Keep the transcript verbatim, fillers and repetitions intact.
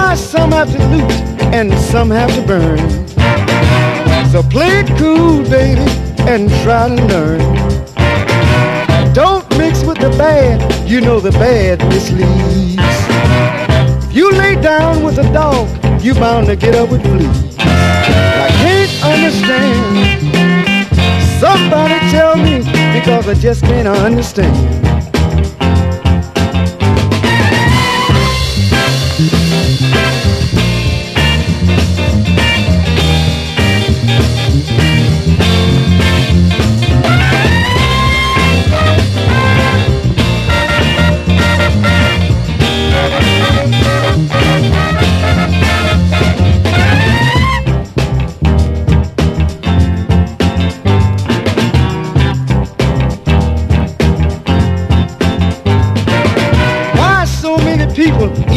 why some have to loot and some have to burn. So play it cool, baby, and try to learn. Don't mix with the bad, you know the bad misleads. If you lay down with a dog, you bound to get up with fleas. I can't understand. Somebody tell me, because I just can't understand.